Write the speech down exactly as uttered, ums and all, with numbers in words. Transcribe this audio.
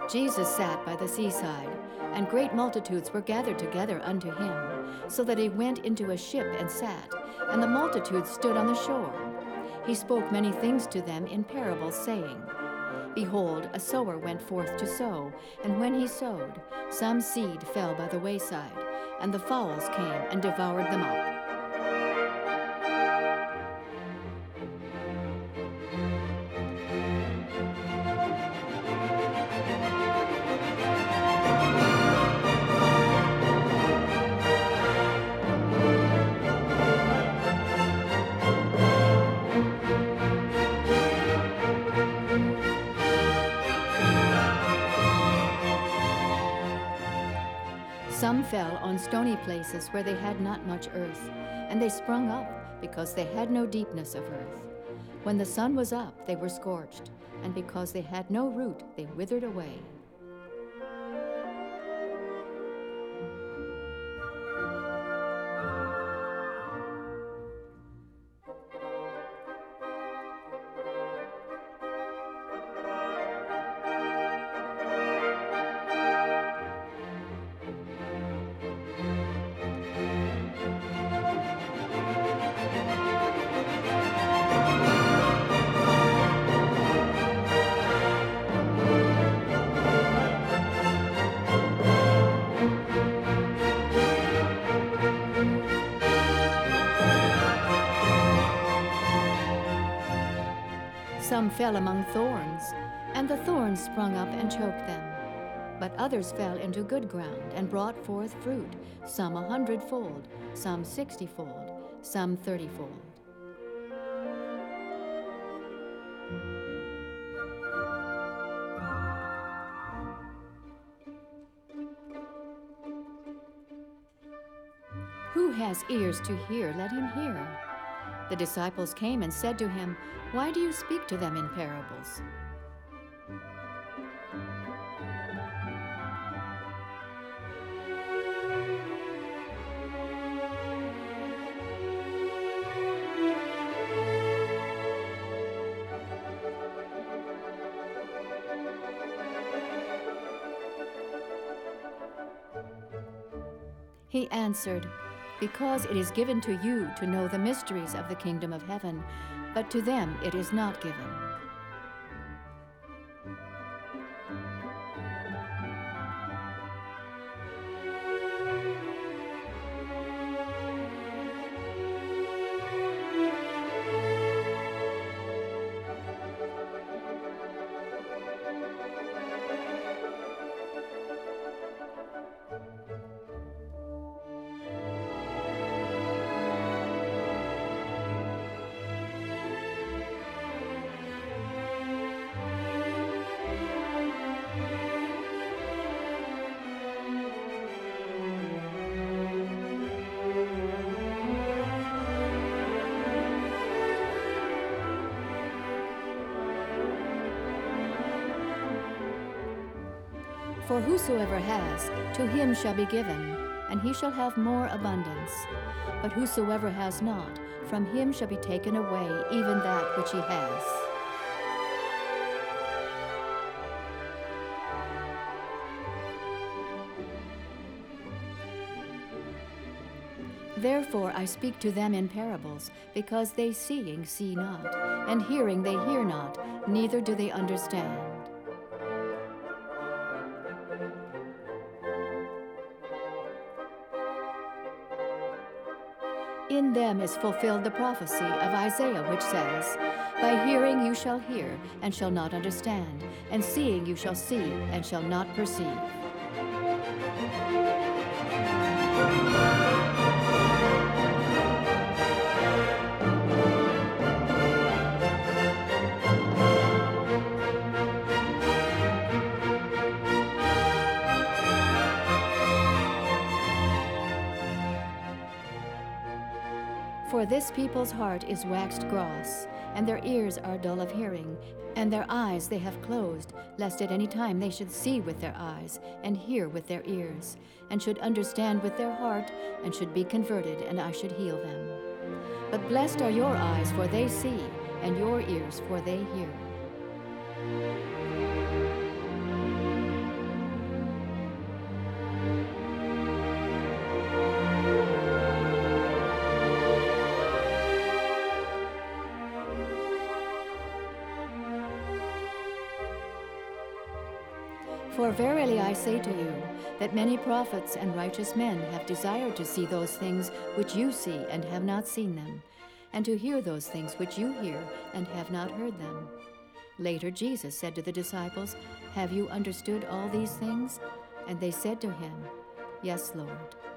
Jesus sat by the seaside, and great multitudes were gathered together unto him, so that he went into a ship and sat, and the multitude stood on the shore. He spoke many things to them in parables, saying, Behold, a sower went forth to sow, and when he sowed, some seed fell by the wayside, and the fowls came and devoured them up. Some fell on stony places where they had not much earth, and they sprung up, because they had no deepness of earth. When the sun was up, they were scorched, and because they had no root, they withered away. Some fell among thorns, and the thorns sprung up and choked them. But others fell into good ground and brought forth fruit, some a hundredfold, some sixtyfold, some thirtyfold. Who has ears to hear, let him hear. The disciples came and said to him, Why do you speak to them in parables? He answered, Because it is given to you to know the mysteries of the kingdom of heaven, but to them it is not given. For whosoever has, to him shall be given, and he shall have more abundance. But whosoever has not, from him shall be taken away even that which he has. Therefore I speak to them in parables, because they seeing see not, and hearing they hear not, neither do they understand. In them is fulfilled the prophecy of Isaiah, which says, By hearing you shall hear, and shall not understand, and seeing you shall see, and shall not perceive. For this people's heart is waxed gross, and their ears are dull of hearing, and their eyes they have closed, lest at any time they should see with their eyes, and hear with their ears, and should understand with their heart, and should be converted, and I should heal them. But blessed are your eyes, for they see, and your ears, for they hear. For verily I say to you, that many prophets and righteous men have desired to see those things which you see and have not seen them, and to hear those things which you hear and have not heard them. Later Jesus said to the disciples, Have you understood all these things? And they said to him, Yes, Lord.